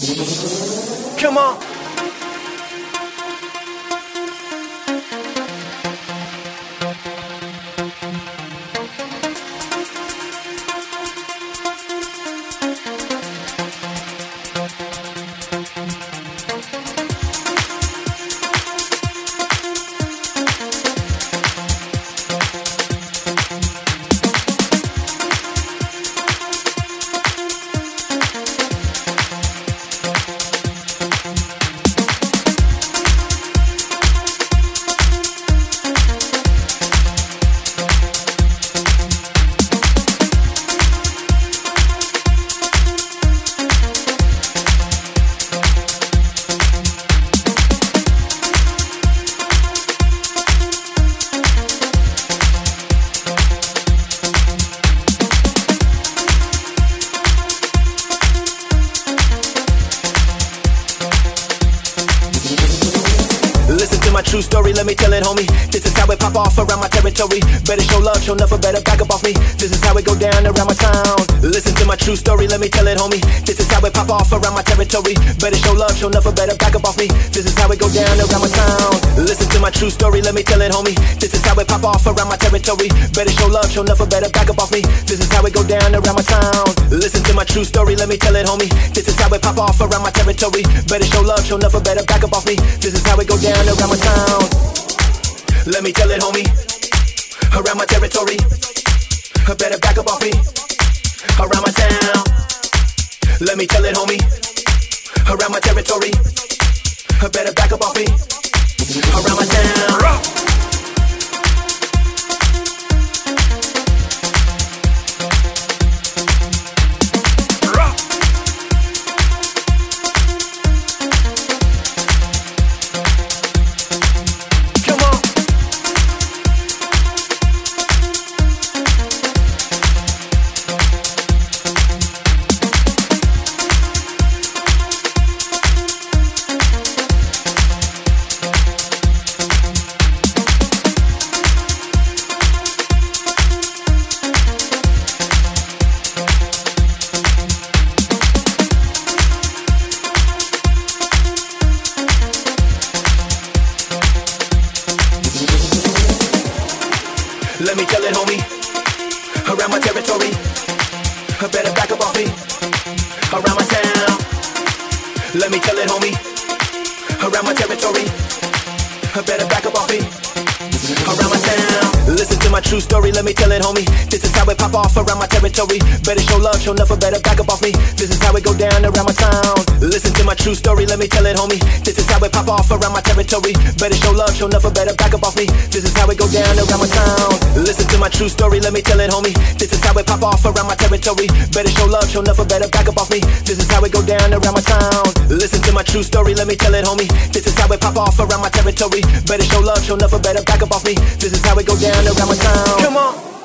Come on. My true story, let me tell it, homie. This is how it pop off around my territory. Better show love, show never better back up off me. This is how it go down around my town. Listen to my true story, let me tell it, homie. This is how it pop off around my territory. Better show love, show never better back up off me. This is how it go down around my town. Listen to my true story, let me tell it, homie. This is how it pop off around my territory. Better show love, show never better back up off me. This is how it go down around my town. Listen to my true story, let me tell it, homie. This is how it pop off around my territory. Better show love, show never better back up off me. This is how it go down around my town. Let me tell it, homie. Around my territory, better back up off me. Around my town. Let me tell it, homie. Around my territory, better back up off me. Around my town. Let me tell it, homie. Around my territory, better back up off me. Around my town. Let me tell it, homie. Around my territory, better back up off me. Around my town. Listen to my true story, let me tell it, homie. This is how it pop off around my territory. Better show love, show never better back up off me. This is how it go down around my town. Listen to my true story, let me tell it, homie. This is how it pop off around my territory. Better show love, show never better back up off me. This is how it go down around my town. Listen to my true story, let me tell it, homie. This is how it pop off around my territory. Better show love, show never better back up off me. This is how it go down around my town. Listen to my true story, let me tell it, homie. This is how it pop off around my territory. Better show love, show never better back up off me. This is how it go down around my town. Come on.